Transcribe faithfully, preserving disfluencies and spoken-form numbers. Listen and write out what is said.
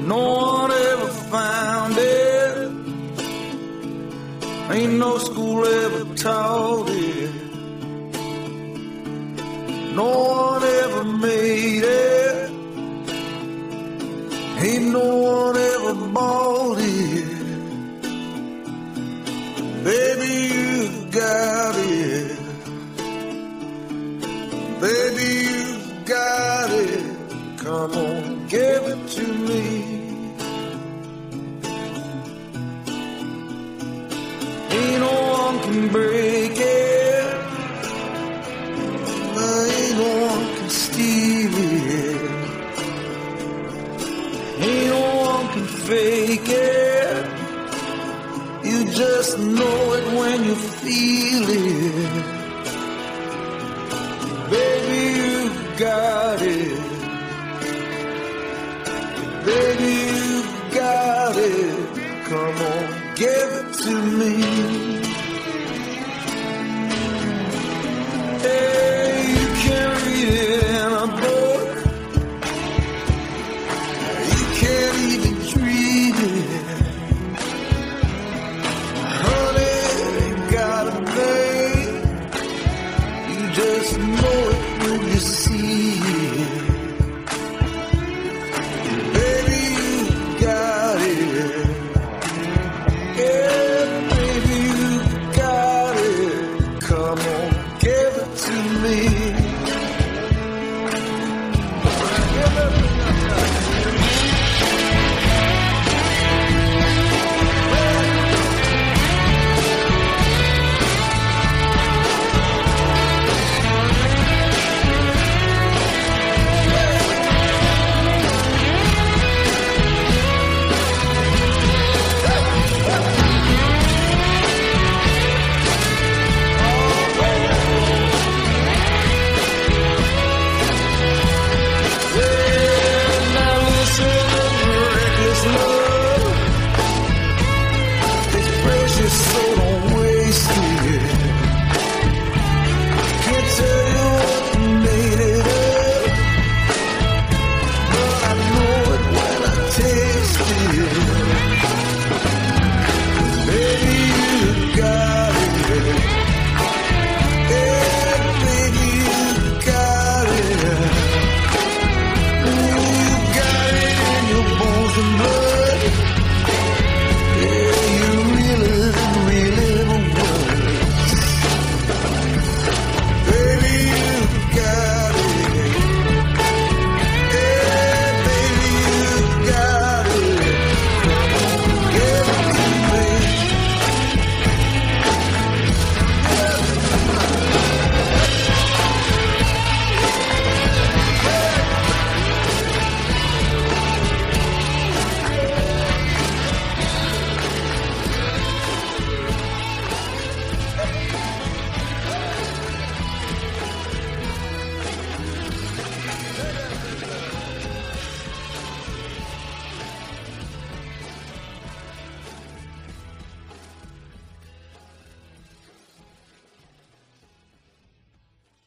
No one ever found it. Ain't no school ever taught it. No one ever made it. Ain't no one ever bought it. Baby, you got it. Baby, you got it. Come on, give it to me. Ain't no one can break it. Ain't no one can steal it. Ain't no one can fake it. You just know it when you feel it. Baby, you got it. Baby, you got it. Come on, give it to me.